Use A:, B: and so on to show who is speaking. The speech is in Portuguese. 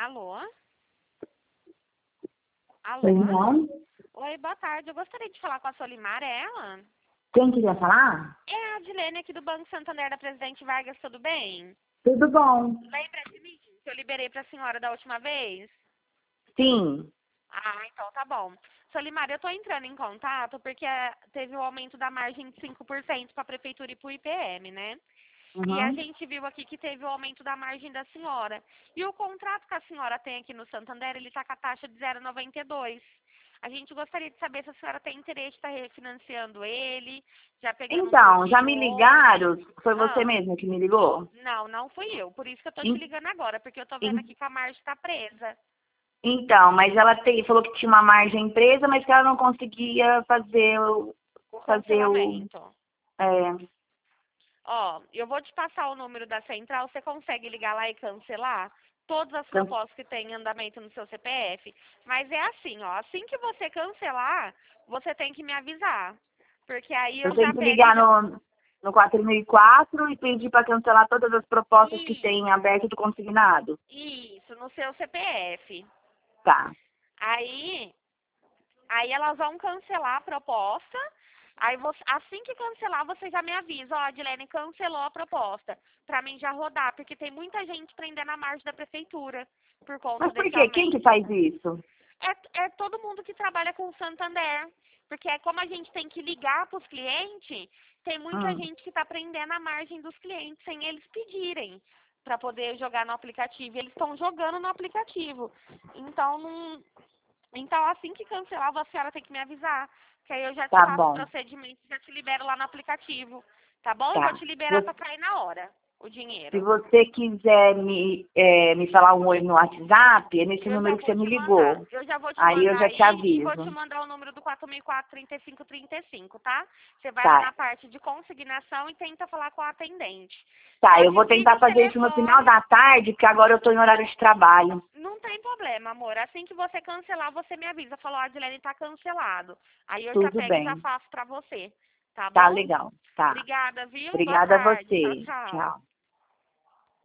A: Alô?
B: Pois
A: Alô?
B: não?
A: Oi, boa tarde. Eu gostaria de falar com a Solimar, é ela?
B: Quem queria falar?
A: É a Adilene aqui do Banco Santander da Presidente Vargas, tudo bem?
B: Tudo bom.
A: Lembra de mim que eu liberei para a senhora da última vez?
B: Sim.
A: Ah, então tá bom. Solimar, eu tô entrando em contato porque teve o aumento da margem de 5% para a Prefeitura e para o IPM, né? E a
B: Uhum.
A: gente viu aqui que teve o aumento da margem da senhora. E o contrato que a senhora tem aqui no Santander, ele está com a taxa de 0,92. A gente gostaria de saber se a senhora tem interesse de estar refinanciando ele, já pegando um
B: Então, já
A: pouquinho
B: me
A: hoje.
B: ligaram? Foi você
A: Ah,
B: mesmo que me ligou?
A: não, não fui eu. Por isso que eu tô te
B: En-
A: ligando agora, porque eu tô vendo
B: en-
A: aqui que a margem está presa.
B: Então, mas ela falou que tinha uma margem presa, mas que ela não conseguia fazer
A: O
B: fazer o,
A: cancelamento.
B: é,
A: Ó, eu vou te passar o número da central, você consegue ligar lá e cancelar todas as
B: can-
A: propostas que tem em andamento no seu CPF. Mas é assim, ó, assim que você cancelar, você tem que me avisar. Porque aí
B: eu
A: eu
B: tenho
A: já
B: que
A: pego e
B: ligar
A: já...
B: no 4004 e pedir para cancelar todas as propostas que
A: Isso,
B: tem aberto do consignado.
A: isso, no seu CPF.
B: Tá.
A: Aí elas vão cancelar a proposta. Aí assim que cancelar, você já me avisa, ó, a Adilene cancelou a proposta, pra mim já rodar, porque tem muita gente prendendo a margem da prefeitura por conta
B: Mas por
A: desse
B: quê? Quem que
A: aumento.
B: faz isso?
A: É todo mundo que trabalha com o Santander, porque é como a gente tem que ligar para os clientes, tem muita
B: Hum.
A: gente que está prendendo a margem dos clientes sem eles pedirem para poder jogar no aplicativo. Eles estão jogando no aplicativo. Então, não, então, assim que cancelar, a senhora tem que me avisar. Que aí eu já te
B: Tá
A: faço o
B: bom.
A: procedimento, já te libero lá no aplicativo. Tá bom? Eu vou
B: Tá.
A: te liberar para cair na hora o
B: Se
A: dinheiro.
B: você quiser me falar um oi no WhatsApp, é nesse
A: Eu já
B: número que
A: vou
B: você me
A: te mandar.
B: ligou.
A: Eu já vou te
B: Aí eu
A: mandar
B: já te
A: aí e vou te
B: aviso.
A: mandar o número do 4004-3535, tá? Você vai lá
B: Tá.
A: na parte de consignação e tenta falar com a atendente.
B: Tá,
A: Só
B: eu vou
A: desliga
B: tentar
A: o
B: fazer isso no final
A: telefone.
B: da tarde, porque agora eu tô em horário de trabalho.
A: Não tem problema, amor. Assim que você cancelar, você me avisa. Falou, a Adilene tá cancelado. Aí eu já
B: Tudo
A: pego e já
B: bem.
A: faço pra você. Tá
B: Tá
A: bom?
B: legal. Tá.
A: Obrigada, viu? Boa
B: Obrigada a
A: tarde. Tchau,
B: você.
A: tchau.
B: Tchau.